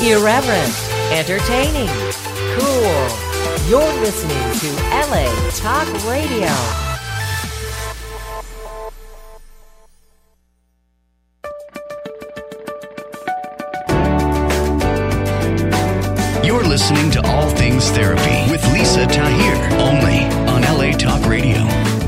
Irreverent, entertaining, cool. You're listening to LA Talk Radio. You're listening to All Things Therapy with Lisa Tahir, only on LA Talk Radio.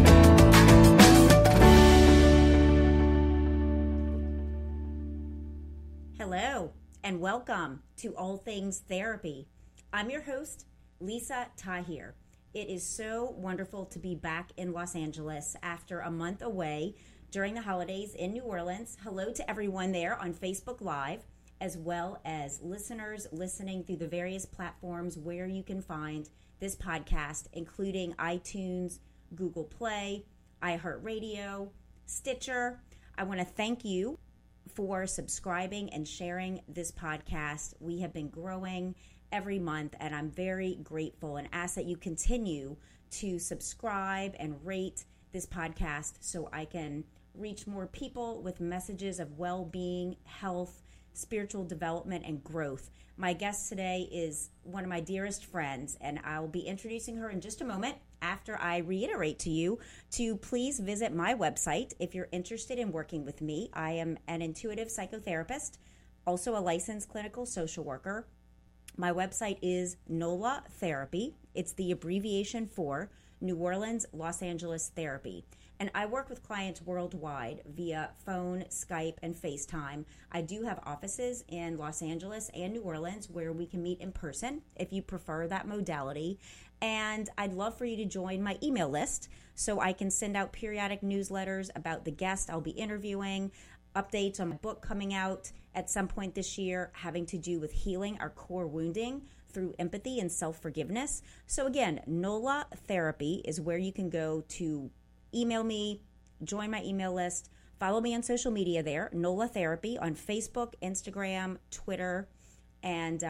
Hello, and welcome to All Things Therapy. I'm your host, Lisa Tahir. It is so wonderful to be back in Los Angeles after a month away during the holidays in New Orleans. Hello to everyone there on Facebook Live, as well as listeners listening through the various platforms where you can find this podcast, including iTunes, Google Play, iHeartRadio, Stitcher. I want to thank you for subscribing and sharing this podcast. We have been growing every month, and I'm very grateful and ask that you continue to subscribe and rate this podcast so I can reach more people with messages of well-being, health, spiritual development, and growth. My guest today is one of my dearest friends, and I'll be introducing her in just a moment after I reiterate to you to please visit my website if you're interested in working with me. I am an intuitive psychotherapist, also a licensed clinical social worker. My website is NOLA Therapy. It's the abbreviation for New Orleans, Los Angeles Therapy. And I work with clients worldwide via phone, Skype, and FaceTime. I do have offices in Los Angeles and New Orleans where we can meet in person if you prefer that modality. And I'd love for you to join my email list so I can send out periodic newsletters about the guest I'll be interviewing, updates on my book coming out at some point this year having to do with healing our core wounding through empathy and self-forgiveness. So again, NOLA Therapy is where you can go to email me, join my email list, follow me on social media there, NOLA Therapy on Facebook, Instagram, Twitter, and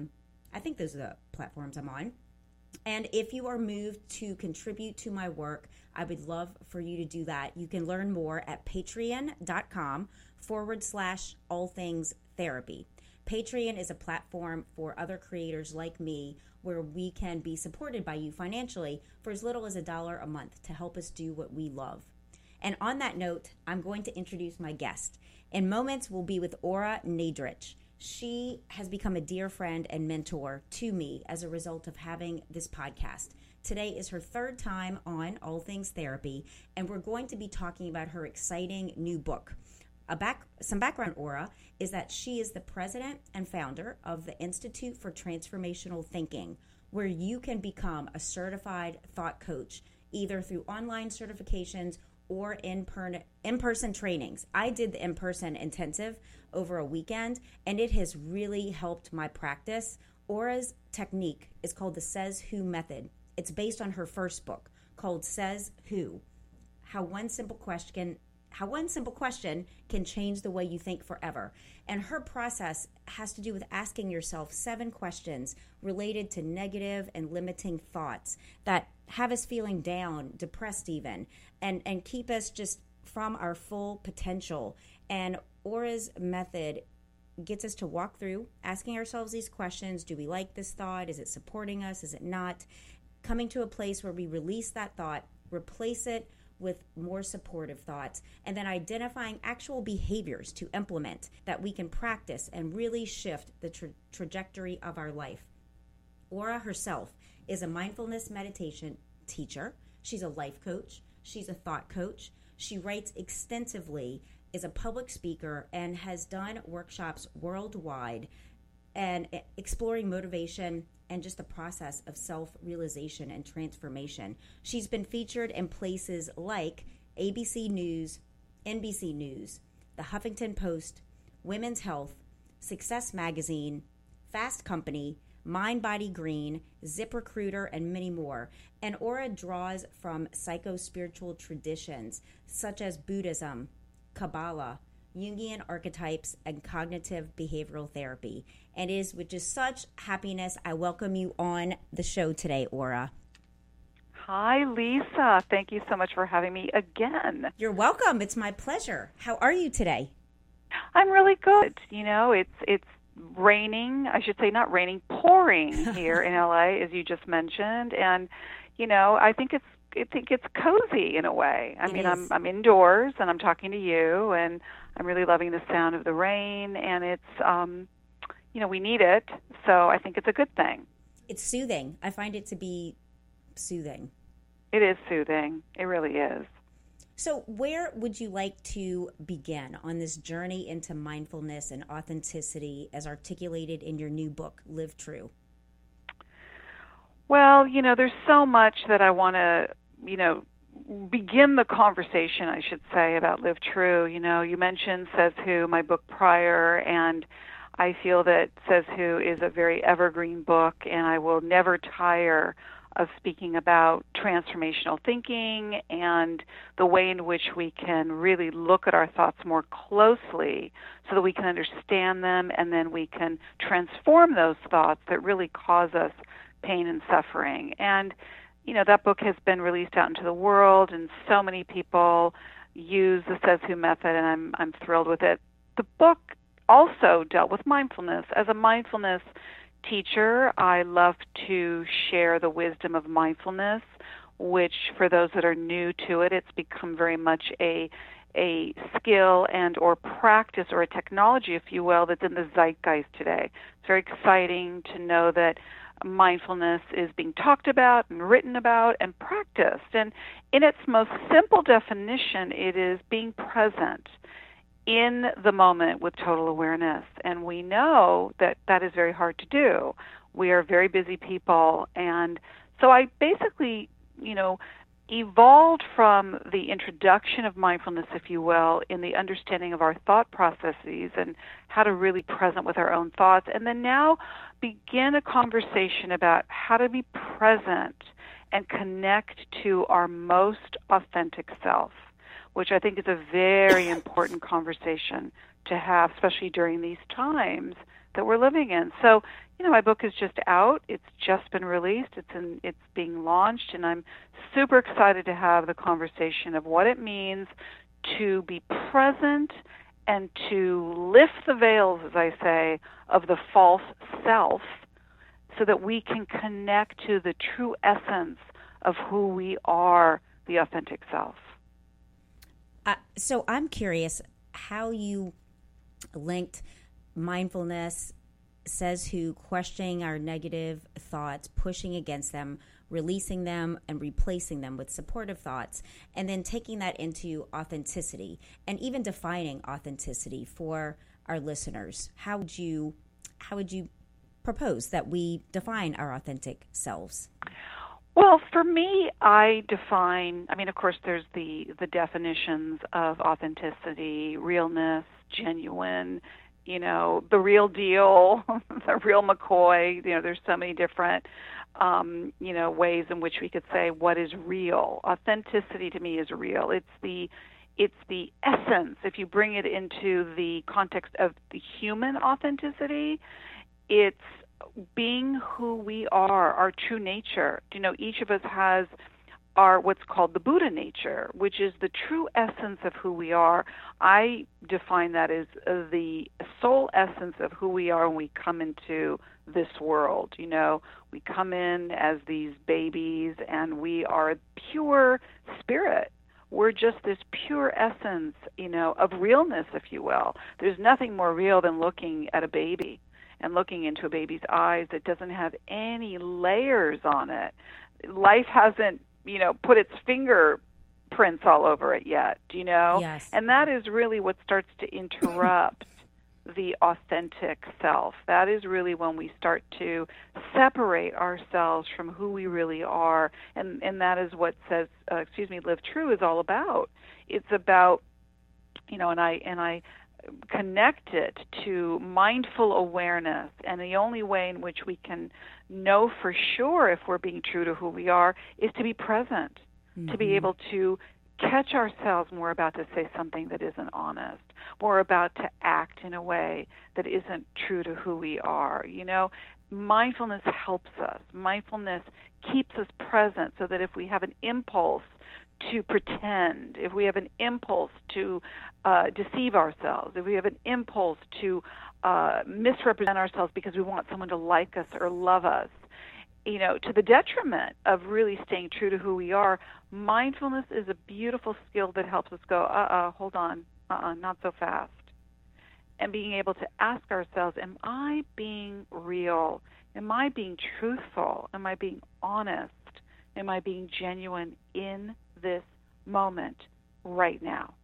I think those are the platforms I'm on. And if you are moved to contribute to my work, I would love for you to do that. You can learn more at patreon.com/allthingstherapy. Patreon is a platform for other creators like me where we can be supported by you financially for as little as $1 a month to help us do what we love. And on that note, I'm going to introduce my guest. In moments, we'll be with Ora Nadrich. She has become a dear friend and mentor to me as a result of having this podcast. Today is her third time on All Things Therapy, and we're going to be talking about her exciting new book. Some background, Ora, is that she is the president and founder of the Institute for Transformational Thinking, where you can become a certified thought coach, either through online certifications or in-person trainings. I did the in-person intensive over a weekend, and it has really helped my practice. Ora's technique is called the Says Who Method. It's based on her first book called Says Who, How one simple question can change the way you think forever. And her process has to do with asking yourself 7 questions related to negative and limiting thoughts that have us feeling down, depressed even, and keep us just from our full potential. And Ora's method gets us to walk through asking ourselves these questions. Do we like this thought? Is it supporting us? Is it not? Coming to a place where we release that thought, replace it with more supportive thoughts, and then identifying actual behaviors to implement that we can practice and really shift the trajectory of our life. Ora herself is a mindfulness meditation teacher. She's a life coach. She's a thought coach. She writes extensively, is a public speaker, and has done workshops worldwide and exploring motivation and just the process of self-realization and transformation. She's been featured in places like ABC News, NBC News, The Huffington Post, Women's Health, Success Magazine, Fast Company, Mind Body Green, ZipRecruiter, and many more. And Ora draws from psycho-spiritual traditions such as Buddhism, Kabbalah, Jungian archetypes, and cognitive behavioral therapy. And it is with just such happiness I welcome you on the show today, Ora. Hi, Lisa. Thank you so much for having me again. You're welcome. It's my pleasure. How are you today? I'm really good. You know, it's raining, I should say not raining, pouring here in LA, as you just mentioned. And, I think it's cozy in a way. I mean, I'm indoors and I'm talking to you, and I'm really loving the sound of the rain, and it's, we need it. So I think it's a good thing. It's soothing. I find it to be soothing. It is soothing. It really is. So where would you like to begin on this journey into mindfulness and authenticity as articulated in your new book, Live True? Well, there's so much that I want to, begin the conversation, I should say, about Live True. You mentioned Says Who, my book prior, and I feel that Says Who is a very evergreen book, and I will never tire of speaking about transformational thinking and the way in which we can really look at our thoughts more closely so that we can understand them, and then we can transform those thoughts that really cause us pain and suffering. And, that book has been released out into the world, and so many people use the Says Who method, and I'm thrilled with it. The book also dealt with mindfulness. As a mindfulness teacher, I love to share the wisdom of mindfulness, which for those that are new to it, it's become very much a skill and or practice or a technology, if you will, that's in the zeitgeist today. It's very exciting to know that mindfulness is being talked about and written about and practiced. And in its most simple definition, it is being present in the moment with total awareness. And we know that that is very hard to do. We are very busy people. And so I basically, evolved from the introduction of mindfulness, if you will, in the understanding of our thought processes and how to really present with our own thoughts, and then now begin a conversation about how to be present and connect to our most authentic self, which I think is a very important conversation to have, especially during these times that we're living in. So, my book is just out. It's just been released. It's being launched, and I'm super excited to have the conversation of what it means to be present and to lift the veils, as I say, of the false self so that we can connect to the true essence of who we are, the authentic self. So I'm curious how you linked mindfulness, Says Who, questioning our negative thoughts, pushing against them, releasing them, and replacing them with supportive thoughts, and then taking that into authenticity and even defining authenticity for our listeners. How would you propose that we define our authentic selves? Well, for me, I define, of course, there's the definitions of authenticity, realness, genuine, the real deal, the real McCoy. There's so many different, ways in which we could say what is real. Authenticity to me is real. It's the essence. If you bring it into the context of the human authenticity, it's being who we are, our true nature. Each of us has our what's called the Buddha nature, which is the true essence of who we are. I define that as the soul essence of who we are when we come into this world. We come in as these babies, and we are pure spirit. We're just this pure essence, of realness, if you will. There's nothing more real than looking at a baby and looking into a baby's eyes that doesn't have any layers on it. Life hasn't, put its fingerprints all over it yet, Yes. And that is really what starts to interrupt the authentic self. That is really when we start to separate ourselves from who we really are. And that is what Live True is all about. It's about, and I connect it to mindful awareness, and the only way in which we can know for sure if we're being true to who we are is to be present, to be able to catch ourselves when we're about to say something that isn't honest, when we're about to act in a way that isn't true to who we are. Mindfulness helps us. Mindfulness keeps us present so that if we have an impulse to pretend, if we have an impulse to deceive ourselves, if we have an impulse to misrepresent ourselves because we want someone to like us or love us, to the detriment of really staying true to who we are, mindfulness is a beautiful skill that helps us go, hold on, not so fast. And being able to ask ourselves, am I being real? Am I being truthful? Am I being honest? Am I being genuine in this moment right now?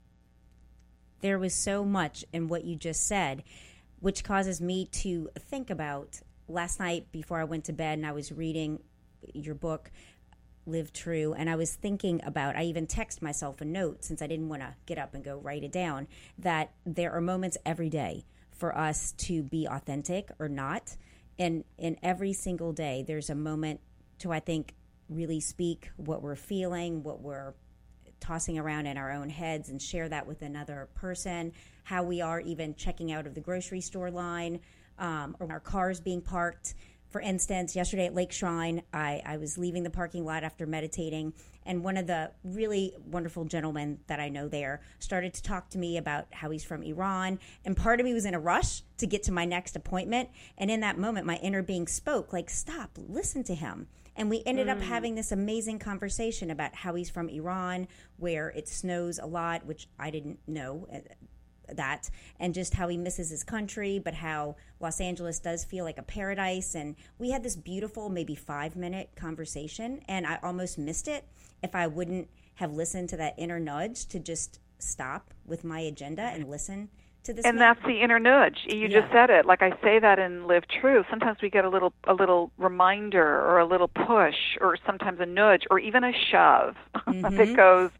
There was so much in what you just said, which causes me to think about last night before I went to bed, and I was reading your book, Live True, and I was thinking about, I even text myself a note since I didn't want to get up and go write it down, that there are moments every day for us to be authentic or not. And in every single day, there's a moment to, I think, really speak what we're feeling, what we're tossing around in our own heads, and share that with another person, how we are even checking out of the grocery store line, or our cars being parked. For instance, yesterday at Lake Shrine, I was leaving the parking lot after meditating, and one of the really wonderful gentlemen that I know there started to talk to me about how he's from Iran, and part of me was in a rush to get to my next appointment, and in that moment, my inner being spoke, like, stop, listen to him. And we ended up having this amazing conversation about how he's from Iran, where it snows a lot, which I didn't know that, and just how he misses his country, but how Los Angeles does feel like a paradise. And we had this beautiful, maybe 5-minute conversation, and I almost missed it if I wouldn't have listened to that inner nudge to just stop with my agenda and listen to this. And that's the inner nudge. You just said it. Like I say that in Live True. Sometimes we get a little reminder or a little push or sometimes a nudge or even a shove that goes,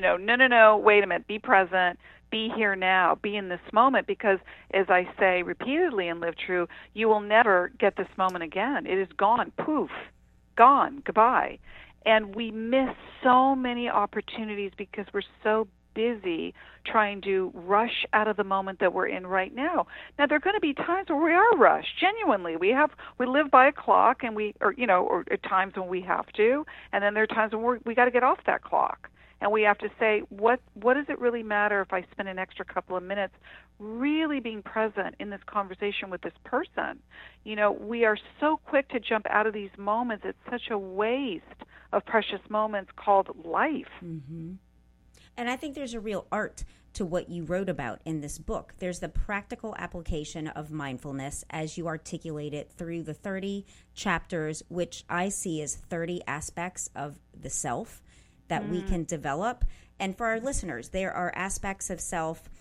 no, wait a minute, be present. Be here now, be in this moment, because as I say repeatedly in Live True, you will never get this moment again. It is gone, poof, gone, goodbye. And we miss so many opportunities because we're so busy trying to rush out of the moment that we're in right now. Now, there are going to be times where we are rushed, genuinely. We live by a clock, and or at times when we have to, and then there are times when we got to get off that clock. And we have to say, what does it really matter if I spend an extra couple of minutes really being present in this conversation with this person? We are so quick to jump out of these moments. It's such a waste of precious moments called life. Mm-hmm. And I think there's a real art to what you wrote about in this book. There's the practical application of mindfulness as you articulate it through the 30 chapters, which I see as 30 aspects of the self that we can develop. And for our listeners, there are aspects of self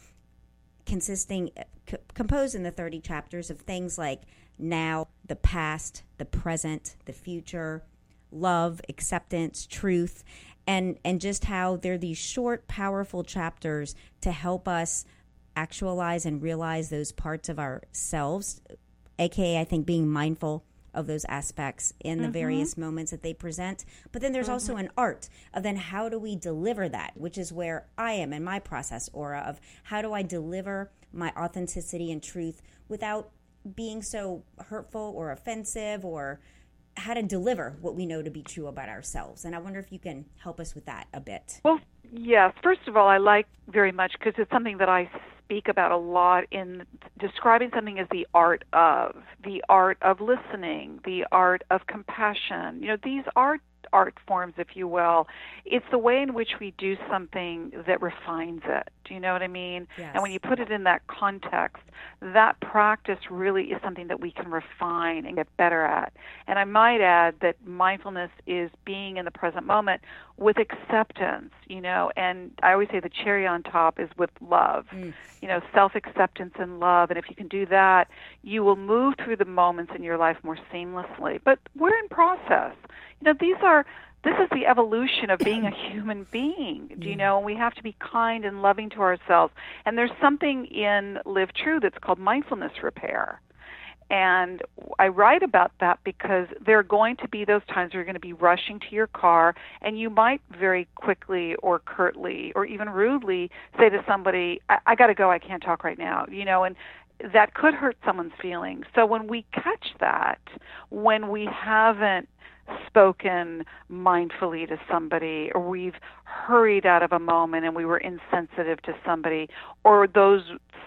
composed in the 30 chapters of things like now, the past, the present, the future, love, acceptance, truth, and just how they're these short, powerful chapters to help us actualize and realize those parts of ourselves, aka I think being mindful of those aspects in the various moments that they present. But then there's also an art of then how do we deliver that, which is where I am in my process, Aura, of how do I deliver my authenticity and truth without being so hurtful or offensive, or how to deliver what we know to be true about ourselves. And I wonder if you can help us with that a bit. Well, yes. First of all, I like very much, because it's something that I speak about a lot in describing something as the art of listening, the art of compassion. These are art forms, if you will. It's the way in which we do something that refines it. Do you know what I mean? Yes. And when you put it in that context, that practice really is something that we can refine and get better at. And I might add that mindfulness is being in the present moment with acceptance, and I always say the cherry on top is with love, self-acceptance and love. And if you can do that, you will move through the moments in your life more seamlessly. But we're in process. This is the evolution of being a human being, and we have to be kind and loving to ourselves. And there's something in Live True that's called mindfulness repair. And I write about that because there are going to be those times where you're going to be rushing to your car, and you might very quickly or curtly or even rudely say to somebody, I got to go, I can't talk right now, and that could hurt someone's feelings. So when we catch that, when we haven't spoken mindfully to somebody, or we've hurried out of a moment and we were insensitive to somebody, or those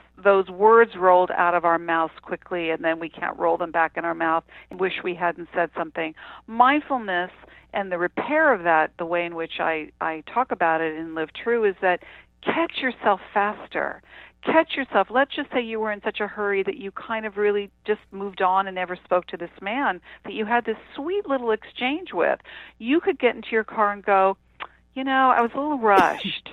words rolled out of our mouths quickly and then we can't roll them back in our mouth and wish we hadn't said something. Mindfulness and the repair of that, the way in which I talk about it in Live True, is that catch yourself faster. Catch yourself. Let's just say you were in such a hurry that you kind of really just moved on and never spoke to this man that you had this sweet little exchange with. You could get into your car and go, I was a little rushed,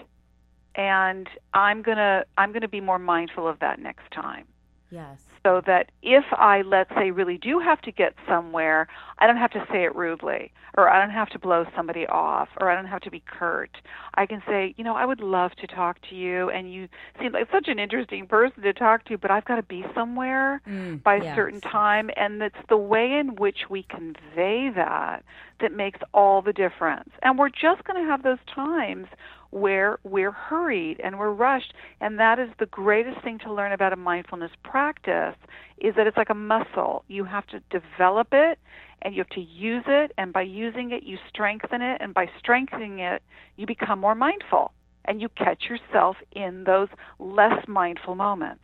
and I'm gonna be more mindful of that next time. Yes. So that if I, let's say, really do have to get somewhere, I don't have to say it rudely, or I don't have to blow somebody off, or I don't have to be curt. I can say, I would love to talk to you, and you seem like such an interesting person to talk to, but I've got to be somewhere by a certain time. And it's the way in which we convey that makes all the difference. And we're just going to have those times where we're hurried and we're rushed, and that is the greatest thing to learn about a mindfulness practice, is that it's like a muscle. You have to develop it, and you have to use it, and by using it, you strengthen it, and by strengthening it, you become more mindful, and you catch yourself in those less mindful moments.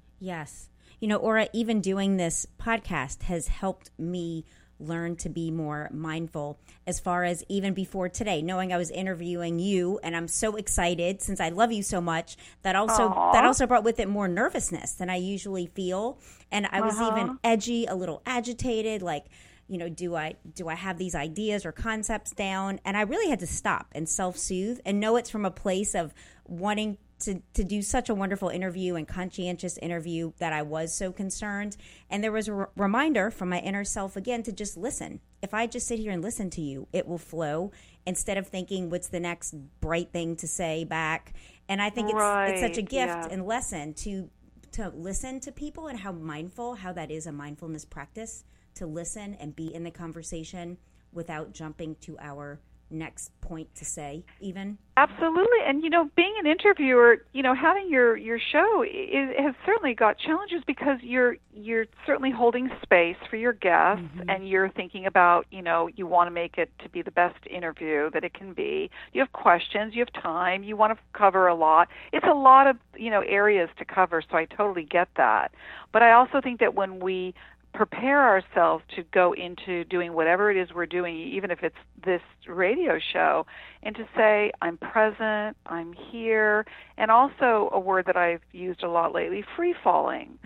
Yes. Ora, even doing this podcast has helped me learn to be more mindful, as far as even before today, knowing I was interviewing you, and I'm so excited since I love you so much. That also brought with it more nervousness than I usually feel, and I was even edgy, a little agitated, like, do I have these ideas or concepts down? And I really had to stop and self-soothe and know it's from a place of wanting to do such a wonderful interview and conscientious interview that I was so concerned. And there was a reminder from my inner self again to just listen. If I just sit here and listen to you, it will flow, instead of thinking what's the next bright thing to say back. And I think it's such a gift and lesson to listen to people, and how that is a mindfulness practice, to listen and be in the conversation without jumping to our next point to say even. Absolutely. And, being an interviewer, having your show has certainly got challenges, because you're certainly holding space for your guests, and you're thinking about, you want to make it to be the best interview that it can be. You have questions, you have time, you want to cover a lot. It's a lot of, areas to cover, so I totally get that. But I also think that when we prepare ourselves to go into doing whatever it is we're doing, even if it's this radio show, and to say, I'm present, I'm here, and also a word that I've used a lot lately, free-falling,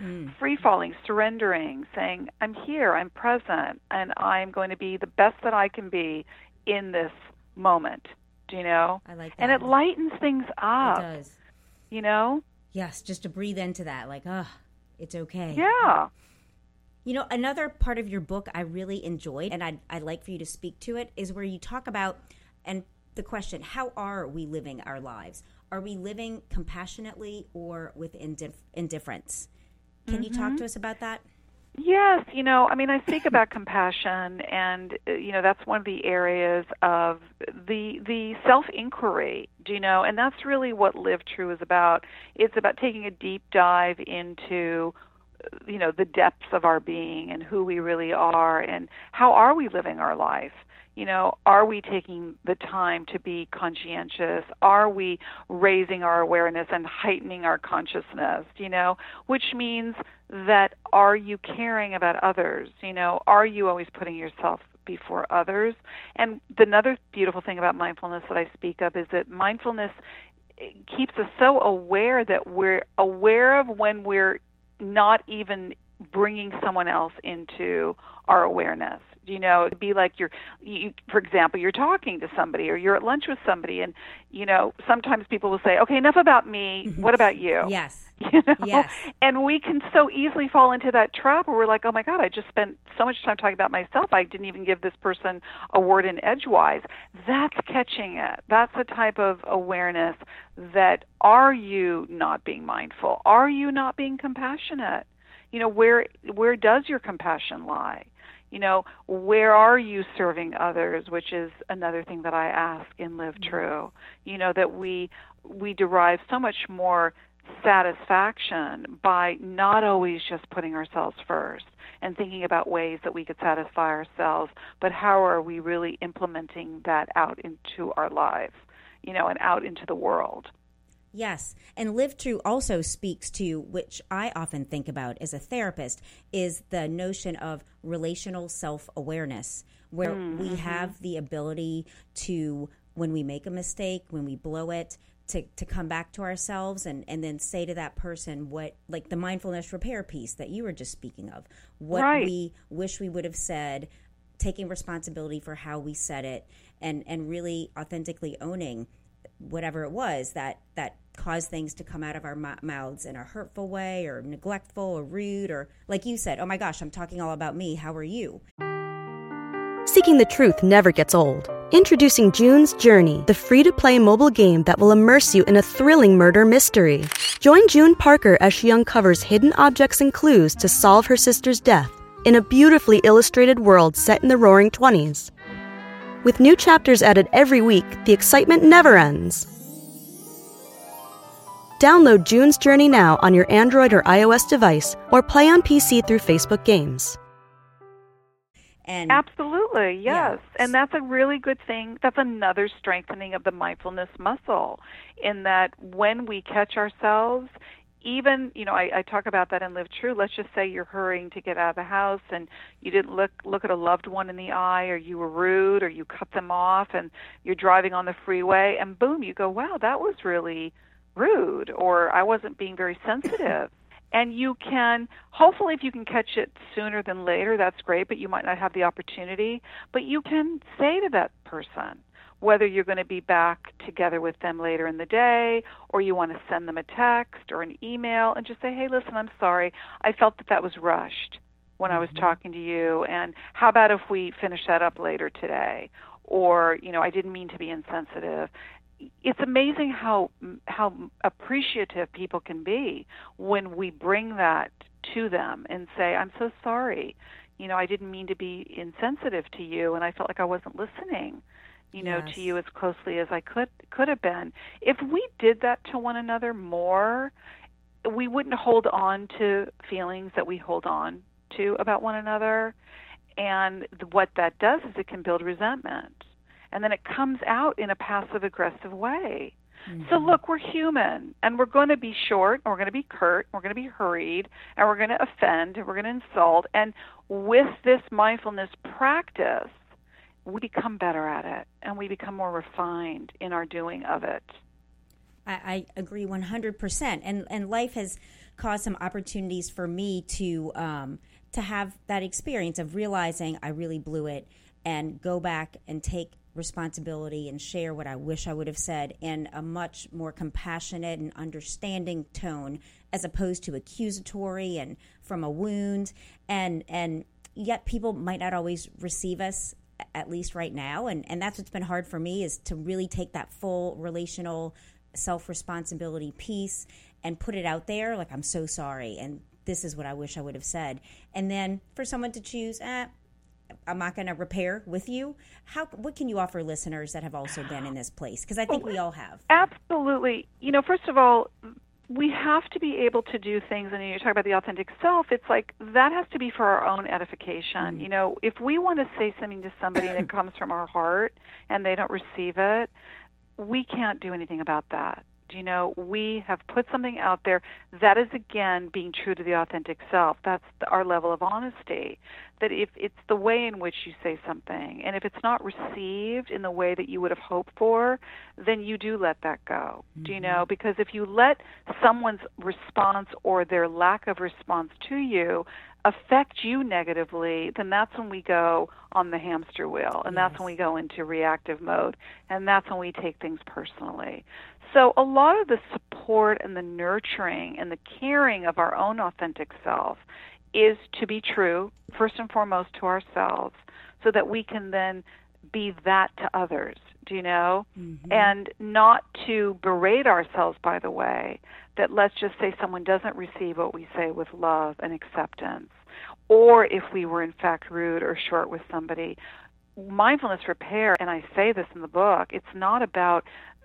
surrendering, saying, I'm here, I'm present, and I'm going to be the best that I can be in this moment. Do you know? I like that. And it lightens things up. It does. Yes, just to breathe into that, like, it's okay. Yeah. Another part of your book I really enjoyed, and I'd like for you to speak to it, is where you talk about, and the question, how are we living our lives? Are we living compassionately or with indifference? Can you talk to us about that? Yes, I speak about compassion, and, that's one of the areas of the self-inquiry, and that's really what Live True is about. It's about taking a deep dive into the depths of our being and who we really are, and how are we living our life? Are we taking the time to be conscientious? Are we raising our awareness and heightening our consciousness? Which means that, are you caring about others? Are you always putting yourself before others? And another beautiful thing about mindfulness that I speak of is that mindfulness keeps us so aware that we're aware of when we're not even bringing someone else into our awareness. It'd be like for example, you're talking to somebody, or you're at lunch with somebody, and, sometimes people will say, okay, enough about me, what about you? Yes. Yes. And we can so easily fall into that trap where we're like, oh my God, I just spent so much time talking about myself, I didn't even give this person a word in edgewise. That's catching it. That's a type of awareness that, are you not being mindful? Are you not being compassionate? Where does your compassion lie? Where are you serving others, which is another thing that I ask in Live True. That we derive so much more satisfaction by not always just putting ourselves first and thinking about ways that we could satisfy ourselves, but how are we really implementing that out into our lives, and out into the world. Yes. And Live True also speaks to, which I often think about as a therapist, is the notion of relational self-awareness, where we have the ability to, when we make a mistake, when we blow it, to come back to ourselves and then say to that person what, like the mindfulness repair piece that you were just speaking of, what we wish we would have said, taking responsibility for how we said it, and really authentically owning whatever it was that caused things to come out of our mouths in a hurtful way or neglectful or rude, or like you said, oh my gosh, I'm talking all about me. How are you? Seeking the truth never gets old. Introducing June's Journey, the free-to-play mobile game that will immerse you in a thrilling murder mystery. Join June Parker as she uncovers hidden objects and clues to solve her sister's death in a beautifully illustrated world set in the Roaring '20s. With new chapters added every week, the excitement never ends. Download June's Journey now on your Android or iOS device, or play on PC through Facebook Games. And absolutely, yes. And that's a really good thing. That's another strengthening of the mindfulness muscle, in that when we catch ourselves, even, I talk about that in Live True. Let's just say you're hurrying to get out of the house and you didn't look at a loved one in the eye, or you were rude, or you cut them off, and you're driving on the freeway, and boom, you go, wow, that was really rude, or I wasn't being very sensitive. And you can, hopefully if you can catch it sooner than later, that's great, but you might not have the opportunity. But you can say to that person, whether you're going to be back together with them later in the day, or you want to send them a text or an email, and just say, hey, listen, I'm sorry. I felt that was rushed when I was talking to you, and how about if we finish that up later today? Or, I didn't mean to be insensitive. It's amazing how appreciative people can be when we bring that to them and say, I'm so sorry. I didn't mean to be insensitive to you, and I felt like I wasn't listening, to you as closely as I could have been. If we did that to one another more, we wouldn't hold on to feelings that we hold on to about one another. And what that does is it can build resentment. And then it comes out in a passive-aggressive way. Mm-hmm. So look, we're human, and we're going to be short, and we're going to be curt, and we're going to be hurried, and we're going to offend, and we're going to insult. And with this mindfulness practice, we become better at it, and we become more refined in our doing of it. I agree 100%. And life has caused some opportunities for me to have that experience of realizing I really blew it, and go back and take responsibility and share what I wish I would have said in a much more compassionate and understanding tone, as opposed to accusatory and from a wound. And yet people might not always receive us, at least right now. And that's what's been hard for me, is to really take that full relational self-responsibility piece and put it out there, like, I'm so sorry, and this is what I wish I would have said. And then for someone to choose, I'm not going to repair with you. What can you offer listeners that have also been in this place? Because I think we all have. Absolutely. First of all, we have to be able to do things, and you talk about the authentic self, it's like that has to be for our own edification. Mm-hmm. If we want to say something to somebody that comes from our heart and they don't receive it, we can't do anything about that. We have put something out there that is, again, being true to the authentic self. That's our level of honesty. That if it's the way in which you say something, and if it's not received in the way that you would have hoped for, then you do let that go. Mm-hmm. Because if you let someone's response or their lack of response to you affect you negatively, then that's when we go on the hamster wheel, and that's when we go into reactive mode, and that's when we take things personally. So a lot of the support and the nurturing and the caring of our own authentic self is to be true, first and foremost, to ourselves, so that we can then be that to others, Mm-hmm. And not to berate ourselves, by the way, that let's just say someone doesn't receive what we say with love and acceptance, or if we were in fact rude or short with somebody. Mindfulness repair, and I say this in the book, it's not about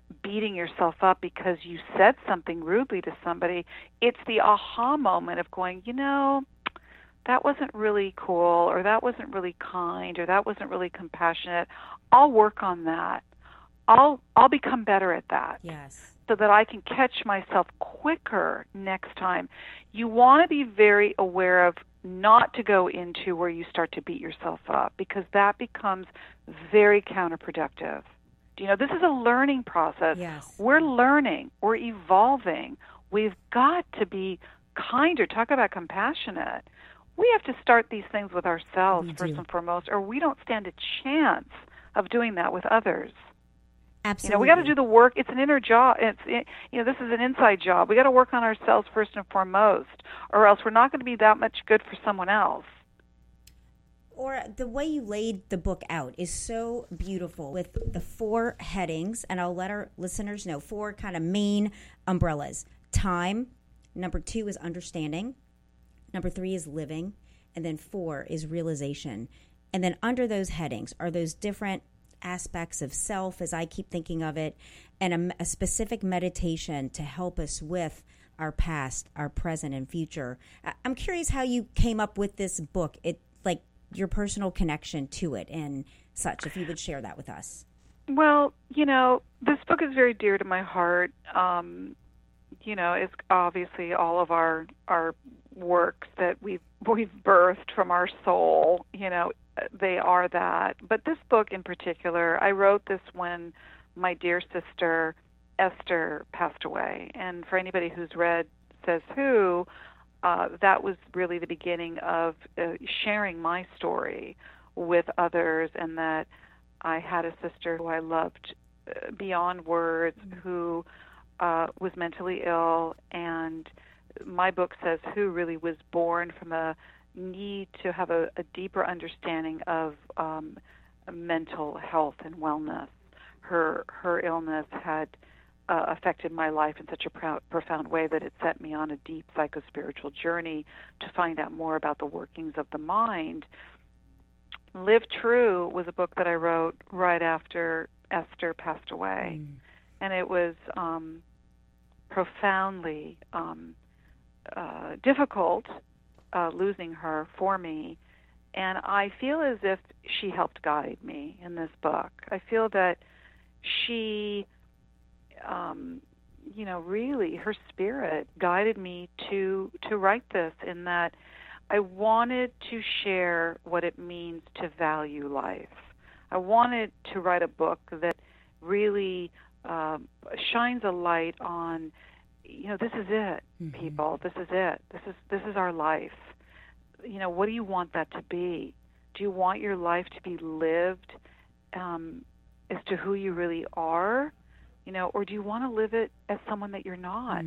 beating yourself up because you said something rudely to somebody. It's the aha moment of going, that wasn't really cool, or that wasn't really kind, or that wasn't really compassionate. I'll work on that. I'll become better at that. Yes. So that I can catch myself quicker next time. You want to be very aware of not to go into where you start to beat yourself up, because that becomes very counterproductive. This is a learning process. Yes. We're learning. We're evolving. We've got to be kinder. Talk about compassionate. We have to start these things with ourselves first and foremost, or we don't stand a chance of doing that with others. Absolutely. We got to do the work. It's an inner job. This is an inside job. We got to work on ourselves first and foremost, or else we're not going to be that much good for someone else. Or the way you laid the book out is so beautiful with the 4 headings, and I'll let our listeners know 4 kind of main umbrellas. Time, number 2 is understanding, number 3 is living, and then 4 is realization. And then under those headings are those different aspects of self, as I keep thinking of it, and a specific meditation to help us with our past, our present, and future. I'm curious how you came up with this book, like your personal connection to it and such, if you would share that with us. Well, this book is very dear to my heart. It's obviously all of our works that we've birthed from our soul, they are that. But this book in particular, I wrote this when my dear sister Esther passed away. And for anybody who's read Says Who, that was really the beginning of sharing my story with others, and that I had a sister who I loved beyond words, who was mentally ill, and my book Says Who really was born from a need to have a deeper understanding of mental health and wellness. Her illness had affected my life in such a profound way that it set me on a deep psychospiritual journey to find out more about the workings of the mind. Live True was a book that I wrote right after Esther passed away, and it was profoundly difficult losing her for me, and I feel as if she helped guide me in this book. I feel that she, really, her spirit guided me to write this, in that I wanted to share what it means to value life. I wanted to write a book that really shines a light on, this is it, people. This is it. This is our life. What do you want that to be? Do you want your life to be lived as to who you really are? Or do you want to live it as someone that you're not?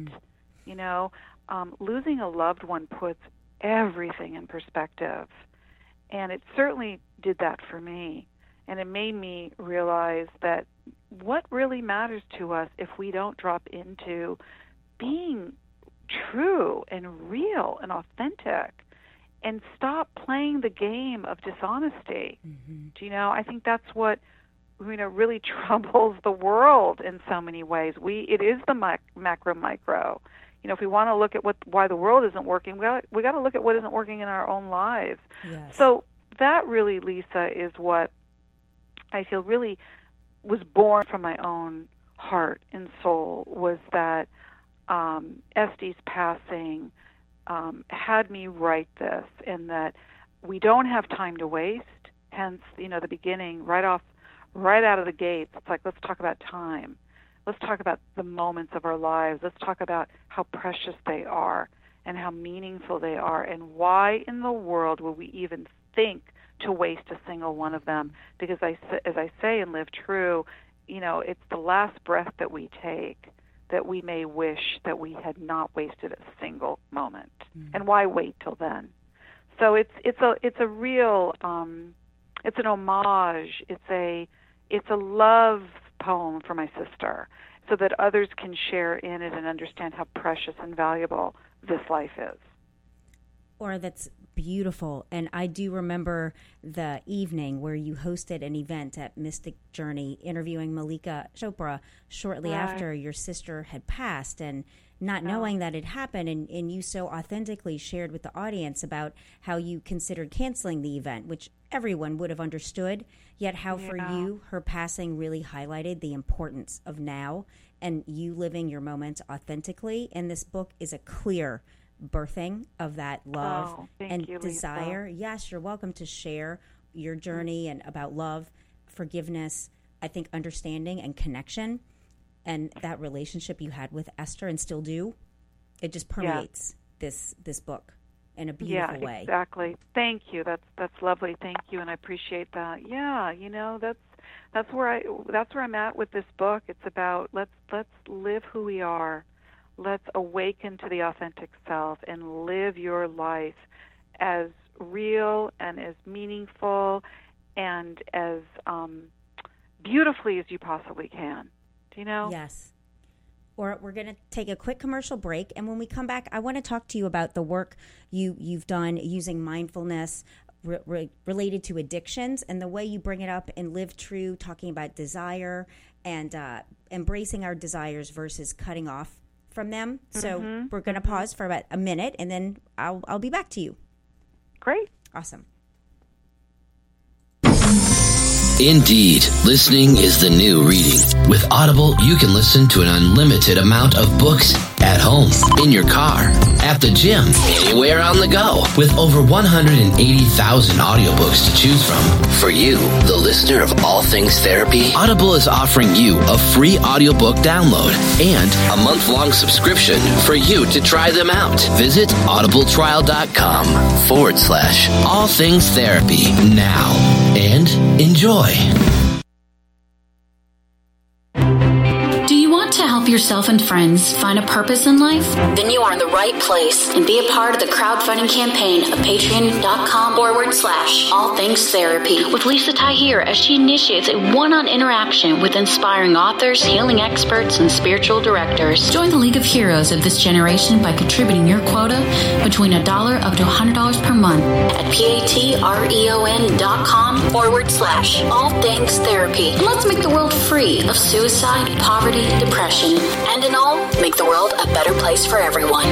Losing a loved one puts everything in perspective, and it certainly did that for me. And it made me realize that what really matters to us, if we don't drop into being true and real and authentic, and stop playing the game of dishonesty. I think that's what really troubles the world in so many ways. It is the macro micro. If we want to look at why the world isn't working, we got to look at what isn't working in our own lives. Yes. So that really, Lisa, is what I feel really was born from my own heart and soul, was that Este's passing had me write this, and that we don't have time to waste. Hence, the beginning, right out of the gates, it's like, let's talk about time. Let's talk about the moments of our lives. Let's talk about how precious they are and how meaningful they are, and why in the world would we even think to waste a single one of them? Because as I say in Live True, it's the last breath that we take that we may wish that we had not wasted a single moment. And why wait till then? So it's a real it's an homage. It's a love poem for my sister, so that others can share in it and understand how precious and valuable this life is. Or that's beautiful. And I do remember the evening where you hosted an event at Mystic Journey interviewing Malika Chopra shortly after your sister had passed, and not knowing that it happened. And you so authentically shared with the audience about how you considered canceling the event, which everyone would have understood, yet how for you, her passing really highlighted the importance of now and you living your moments authentically. And this book is a clear birthing of that love and desire. Lisa. Yes, you're welcome to share your journey and about love, forgiveness, I think understanding and connection, and that relationship you had with Esther and still do. It just permeates this book in a beautiful way. Yeah, exactly. Thank you. That's lovely. Thank you, and I appreciate that. Yeah, that's where I'm at with this book. It's about let's live who we are. Let's awaken to the authentic self and live your life as real and as meaningful and as beautifully as you possibly can. Do you know? Yes. Or we're going to take a quick commercial break, and when we come back, I want to talk to you about the work you've done using mindfulness related to addictions and the way you bring it up in Live True, talking about desire and embracing our desires versus cutting off from them. So we're going to pause for about a minute, and then I'll be back to you. Great. Awesome. Indeed, listening is the new reading. With Audible, you can listen to an unlimited amount of books at home, in your car, at the gym, anywhere on the go. With over 180,000 audiobooks to choose from. For you, the listener of All Things Therapy, Audible is offering you a free audiobook download and a month-long subscription for you to try them out. Visit audibletrial.com/All Things Therapy now and enjoy. To help yourself and friends find a purpose in life? Then you are in the right place and be a part of the crowdfunding campaign of patreon.com/All Things Therapy with Lisa Tahir as she initiates a one-on interaction with inspiring authors, healing experts, and spiritual directors. Join the League of Heroes of this generation by contributing your quota between $1 up to $100 per month at patreon.com/All Things Therapy. And let's make the world free of suicide, poverty, depression, and in all, make the world a better place for everyone.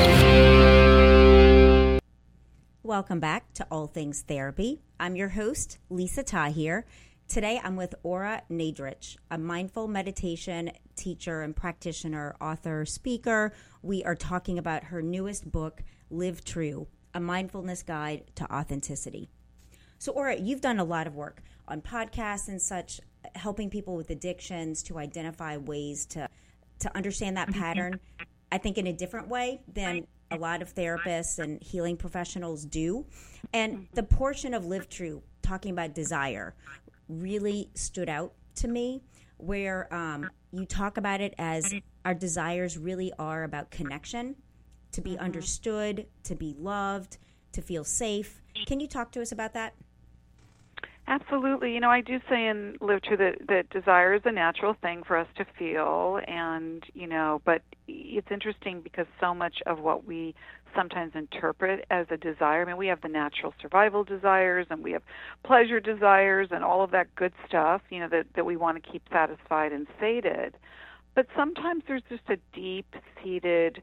Welcome back to All Things Therapy. I'm your host, Lisa Tahir. Today I'm with Ora Nadrich, a mindful meditation teacher and practitioner, author, speaker. We are talking about her newest book, Live True, a mindfulness guide to authenticity. So Ora, you've done a lot of work on podcasts and such, helping people with addictions to identify ways to understand that pattern, I think in a different way than a lot of therapists and healing professionals do. And the portion of Live True, talking about desire, really stood out to me, where you talk about it as our desires really are about connection, to be understood, to be loved, to feel safe. Can you talk to us about that? Absolutely. I do say in Live True that desire is a natural thing for us to feel, and, but it's interesting because so much of what we sometimes interpret as a desire, we have the natural survival desires, and we have pleasure desires, and all of that good stuff, that we want to keep satisfied and sated. But sometimes there's just a deep-seated,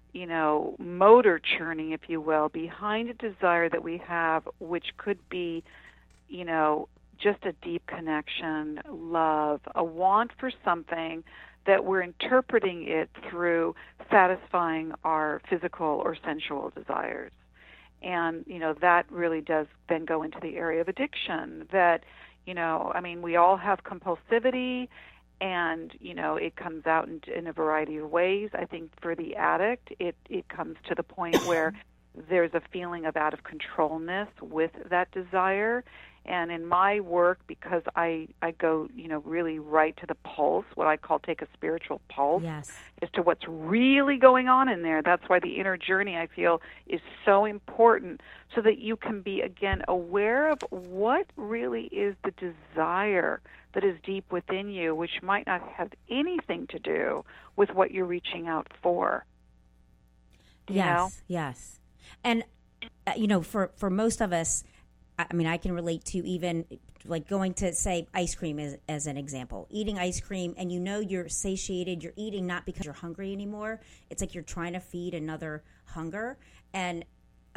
motor churning, if you will, behind a desire that we have, which could be just a deep connection, love, a want for something that we're interpreting it through satisfying our physical or sensual desires. And, that really does then go into the area of addiction that, we all have compulsivity, and, it comes out in a variety of ways. I think for the addict, it comes to the point where there's a feeling of out of controlness with that desire. And in my work, because I go, really right to the pulse, what I call take a spiritual pulse, as to what's really going on in there. That's why the inner journey, I feel, is so important, so that you can be, again, aware of what really is the desire that is deep within you, which might not have anything to do with what you're reaching out for. Yes. And for most of us, I mean, I can relate to even like going to, say, ice cream as an example. Eating ice cream, and you're satiated. You're eating not because you're hungry anymore. It's like you're trying to feed another hunger. And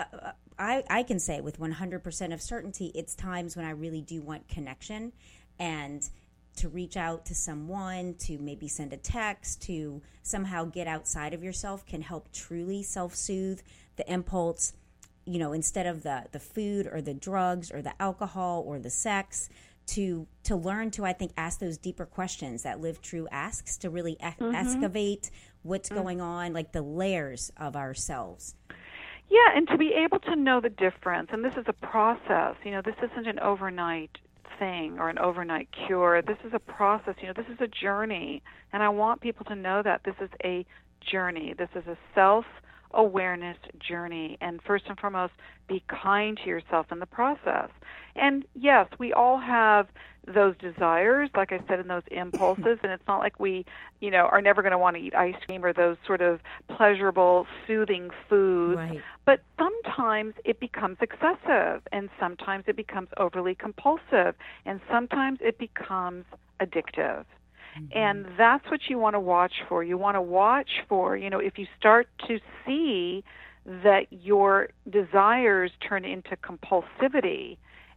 I can say with 100% of certainty, it's times when I really do want connection and to reach out to someone, to maybe send a text, to somehow get outside of yourself can help truly self-soothe the impulse, instead of the food or the drugs or the alcohol or the sex, to learn to, I think, ask those deeper questions that Live True asks, to really excavate what's going on, like the layers of ourselves. Yeah, and to be able to know the difference. And this is a process. This isn't an overnight thing or an overnight cure. This is a process. This is a journey. And I want people to know that this is a journey. This is a self-awareness journey. And first and foremost, be kind to yourself in the process. And yes, we all have those desires, like I said, and those impulses. And it's not like we, are never going to want to eat ice cream or those sort of pleasurable, soothing foods. Right. But sometimes it becomes excessive, and sometimes it becomes overly compulsive, and sometimes it becomes addictive. And that's what you want to watch for. You want to watch for, if you start to see that your desires turn into compulsivity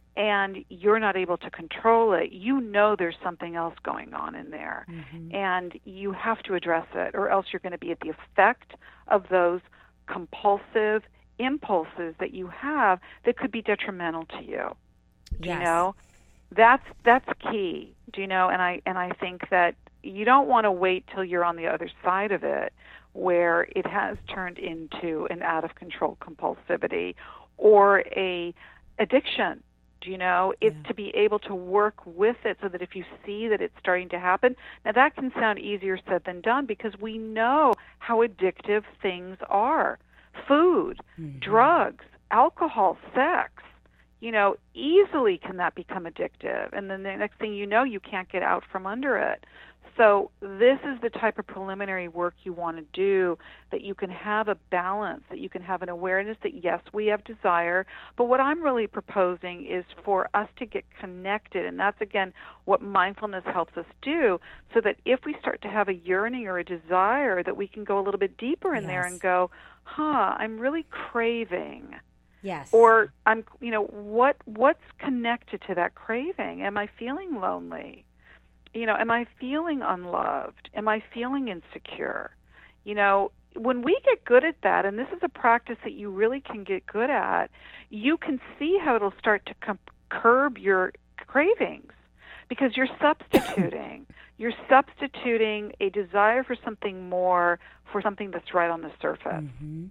and you're not able to control it, there's something else going on in there. And you have to address it, or else you're going to be at the effect of those compulsive impulses that you have that could be detrimental to you. Yes. That's key. And I think that you don't want to wait till you're on the other side of it, where it has turned into an out of control compulsivity or a addiction. It's to be able to work with it so that if you see that it's starting to happen, now that can sound easier said than done, because we know how addictive things are. Food, drugs, alcohol, sex. Easily can that become addictive. And then the next thing you know, you can't get out from under it. So this is the type of preliminary work you want to do, that you can have a balance, that you can have an awareness that, yes, we have desire. But what I'm really proposing is for us to get connected. And that's, again, what mindfulness helps us do, so that if we start to have a yearning or a desire, that we can go a little bit deeper in there and go, I'm really craving. Yes. Or what's connected to that craving? Am I feeling lonely? Am I feeling unloved? Am I feeling insecure? When we get good at that, and this is a practice that you really can get good at, you can see how it'll start to curb your cravings, because you're substituting. You're substituting a desire for something more for something that's right on the surface.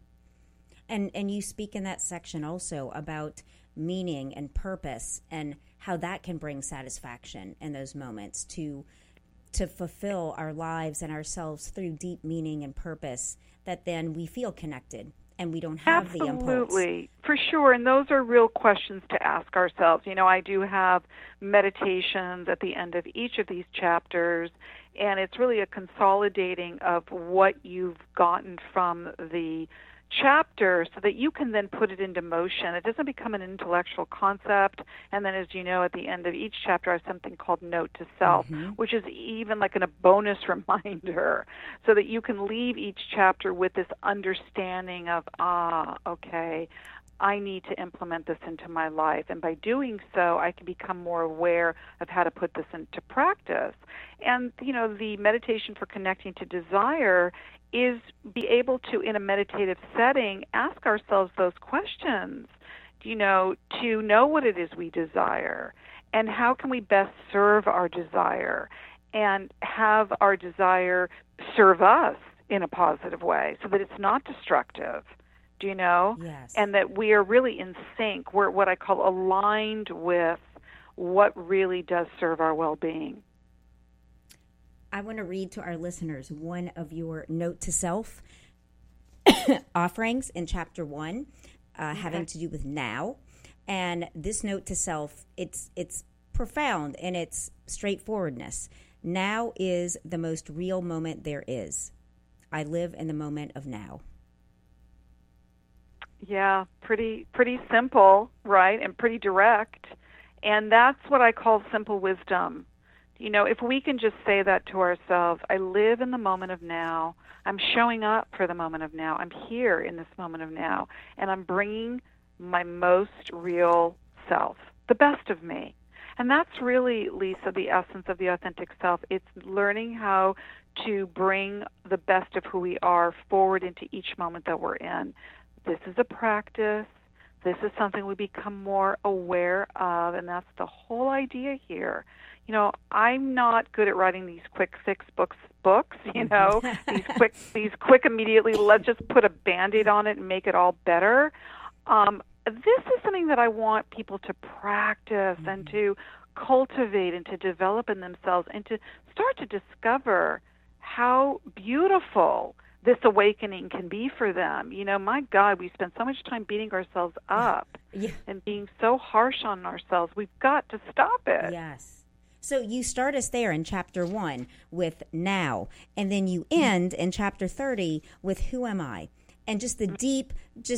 And you speak in that section also about meaning and purpose, and how that can bring satisfaction in those moments to fulfill our lives and ourselves through deep meaning and purpose, that then we feel connected and we don't have the impulse. Absolutely, for sure. And those are real questions to ask ourselves. I do have meditations at the end of each of these chapters, and it's really a consolidating of what you've gotten from the chapter, so that you can then put it into motion. It doesn't become an intellectual concept. And then, as you know, at the end of each chapter, I have something called Note to Self, which is even like a bonus reminder, so that you can leave each chapter with this understanding of, okay, I need to implement this into my life. And by doing so, I can become more aware of how to put this into practice. And, the meditation for connecting to desire is be able to, in a meditative setting, ask ourselves those questions, to know what it is we desire, and how can we best serve our desire, and have our desire serve us in a positive way, so that it's not destructive. Yes. And that we are really in sync. We're what I call aligned with what really does serve our well-being. I want to read to our listeners one of your Note to Self offerings in Chapter 1, having to do with now. And this Note to Self, it's profound in its straightforwardness. Now is the most real moment there is. I live in the moment of now. Yeah, pretty simple, right? And pretty direct. And that's what I call simple wisdom. If we can just say that to ourselves, I live in the moment of now. I'm showing up for the moment of now. I'm here in this moment of now. And I'm bringing my most real self, the best of me. And that's really, Lisa, the essence of the authentic self. It's learning how to bring the best of who we are forward into each moment that we're in. This is a practice. This is something we become more aware of, and that's the whole idea here. I'm not good at writing these quick fix books, these quick immediately, let's just put a Band-Aid on it and make it all better. This is something that I want people to practice and to cultivate and to develop in themselves and to start to discover how beautiful this awakening can be for them. My God, we spend so much time beating ourselves up and being so harsh on ourselves. We've got to stop it. Yes. So you start us there in chapter 1 with now, and then you end in chapter 30 with who am I? And just the deep,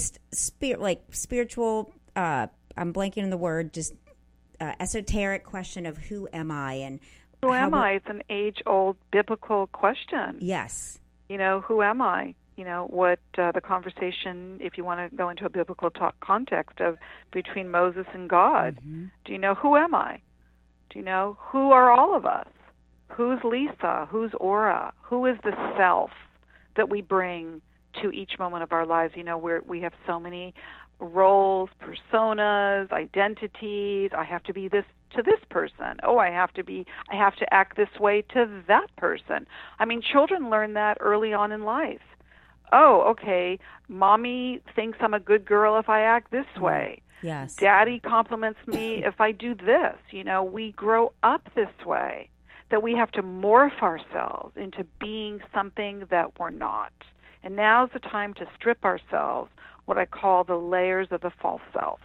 spiritual, I'm blanking on the word, just esoteric question of who am I? And who am I? It's an age-old biblical question. Yes. Who am I? What the conversation, if you want to go into a biblical context of between Moses and God. Mm-hmm. Do you know who am I? Do you know who are all of us? Who's Lisa? Who's Aura? Who is the self that we bring to each moment of our lives? We have so many roles, personas, identities. I have to be this to this person. Oh, I have to act this way to that person. Children learn that early on in life. Oh, okay, mommy thinks I'm a good girl if I act this way. Yes. Daddy compliments me if I do this. We grow up this way, that we have to morph ourselves into being something that we're not. And now's the time to strip ourselves, what I call the layers of the false self.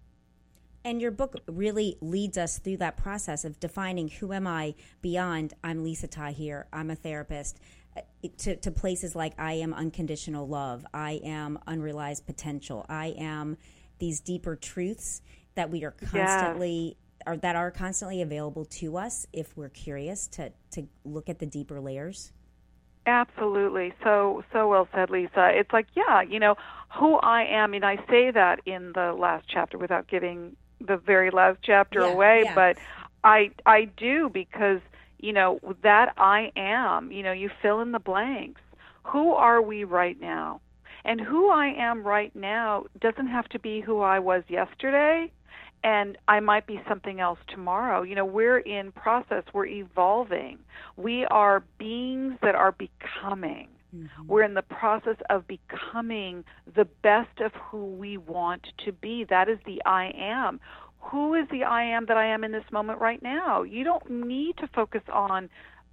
And your book really leads us through that process of defining who am I beyond I'm Lisa Tahir, I'm a therapist, to places like I am unconditional love, I am unrealized potential, I am these deeper truths that we are constantly that are constantly available to us if we're curious to look at the deeper layers. Absolutely. So well said, Lisa. It's like, who I am. And I say that in the last chapter without giving the very last chapter away, but I do, because, that I am, you fill in the blanks. Who are we right now? And who I am right now doesn't have to be who I was yesterday, and I might be something else tomorrow. We're in process. We're evolving. We are beings that are becoming. Mm-hmm. We're in the process of becoming the best of who we want to be. That is the I am. Who is the I am that I am in this moment right now? You don't need to focus on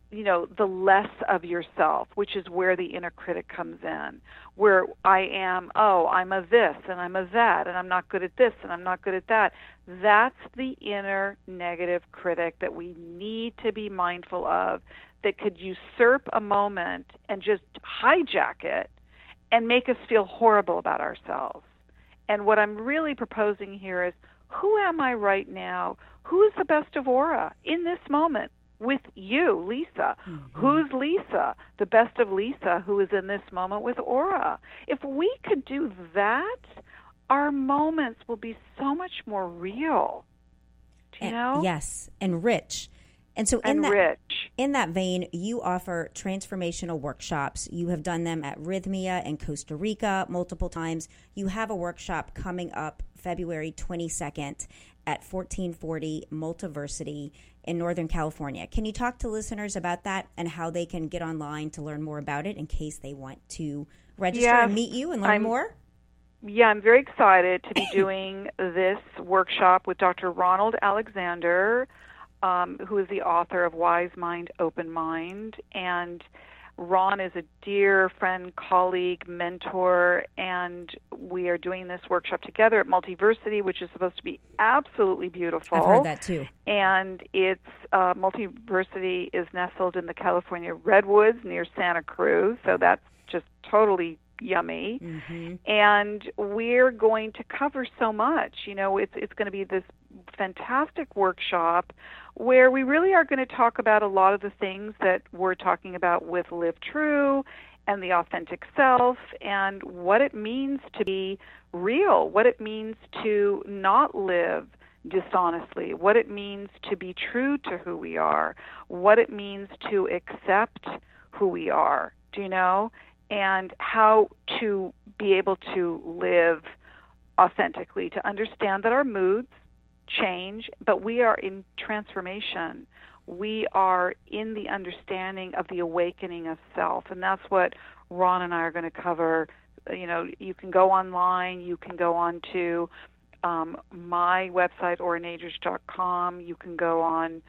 the less of yourself, which is where the inner critic comes in, where I am, I'm a this and I'm a that, and I'm not good at this and I'm not good at that. That's the inner negative critic that we need to be mindful of, that could usurp a moment and just hijack it and make us feel horrible about ourselves. And what I'm really proposing here is, who am I right now? Who is the best of Aura in this moment? With you, Lisa. Mm-hmm. Who's Lisa? The best of Lisa, who is in this moment with Aura. If we could do that, our moments will be so much more real. Do you know? Yes, and rich. And so in that vein, you offer transformational workshops. You have done them at Rhythmia in Costa Rica multiple times. You have a workshop coming up February 22nd at 1440 Multiversity in Northern California. Can you talk to listeners about that and how they can get online to learn more about it in case they want to register and meet you and learn more? Yeah, I'm very excited to be doing this workshop with Dr. Ronald Alexander, who is the author of Wise Mind, Open Mind. And Ron is a dear friend, colleague, mentor, and we are doing this workshop together at Multiversity, which is supposed to be absolutely beautiful. I've heard that too. And it's Multiversity is nestled in the California Redwoods near Santa Cruz, so that's just totally yummy. And we're going to cover so much. It's going to be this fantastic workshop where we really are going to talk about a lot of the things that we're talking about with Live True and the authentic self, and what it means to be real, what it means to not live dishonestly, what it means to be true to who we are, what it means to accept who we are, and how to be able to live authentically, to understand that our moods change, but we are in transformation. We are in the understanding of the awakening of self, and that's what Ron and I are going to cover. You can go online, you can go on to my website, auranadrich.com. You can go on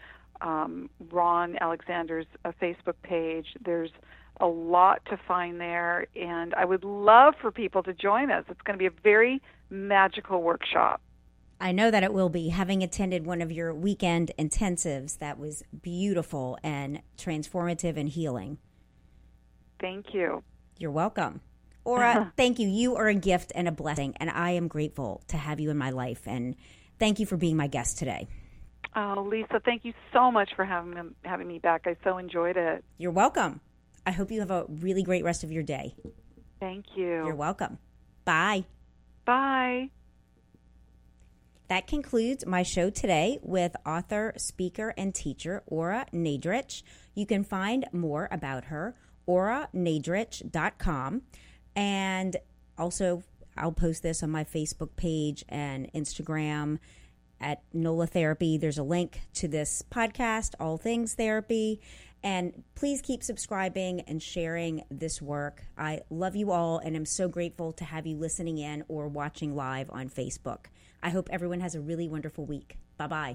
Ron Alexander's Facebook page. There's a lot to find there, and I would love for people to join us. It's going to be a very magical workshop. I know that it will be. Having attended one of your weekend intensives, that was beautiful and transformative and healing. Thank you. You're welcome. Aura, thank you. You are a gift and a blessing, and I am grateful to have you in my life. And thank you for being my guest today. Oh, Lisa, thank you so much for having me back. I so enjoyed it. You're welcome. I hope you have a really great rest of your day. Thank you. You're welcome. Bye. Bye. That concludes my show today with author, speaker, and teacher Aura Nadrich. You can find more about her, auranadrich.com. And also, I'll post this on my Facebook page and Instagram at NOLA Therapy. There's a link to this podcast, All Things Therapy. And please keep subscribing and sharing this work. I love you all, and I'm so grateful to have you listening in or watching live on Facebook. I hope everyone has a really wonderful week. Bye-bye.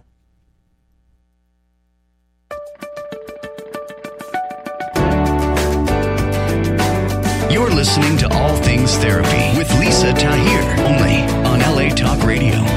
You're listening to All Things Therapy with Lisa Tahir, only on LA Talk Radio.